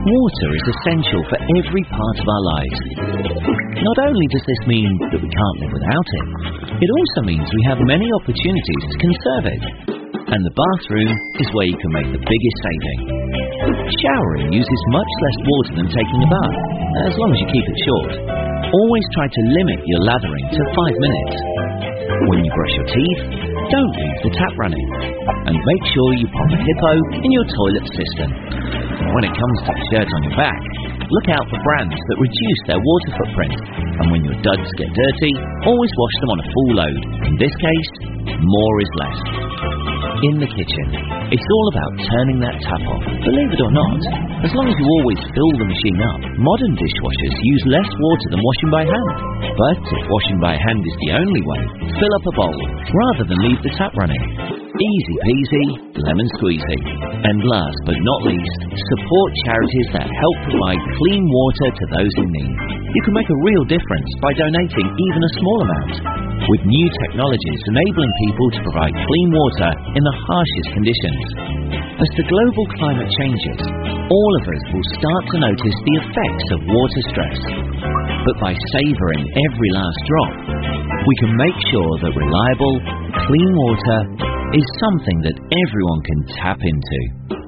Water is essential for every part of our lives. Not only does this mean that we can't live without it, it also means we have many opportunities to conserve it. And the bathroom is where you can make the biggest saving. Showering uses much less water than taking a bath, as long as you keep it short. Always try to limit your lathering to 5 minutes. When you brush your teeth, don't leave the tap running. And make sure you pop a hippo in your toilet system. When it comes to the shirt on your back, look out for brands that reduce their water footprint. And when your duds get dirty, always wash them on a full load. In this case, more is less. In the kitchen, it's all about turning that tap off. Believe it or not, as long as you always fill the machine up, modern dishwashers use less water than washing by hand. But if washing by hand is the only way, fill up a bowl rather than leave the tap running. Easy peasy, lemon squeezy. And last but not least, support charities that help provide clean water to those in need. You can make a real difference by donating even a small amount. With new technologies enabling people to provide clean water in the harshest conditions. As the global climate changes, all of us will start to notice the effects of water stress. But by savouring every last drop, we can make sure that reliable, clean water is something that everyone can tap into.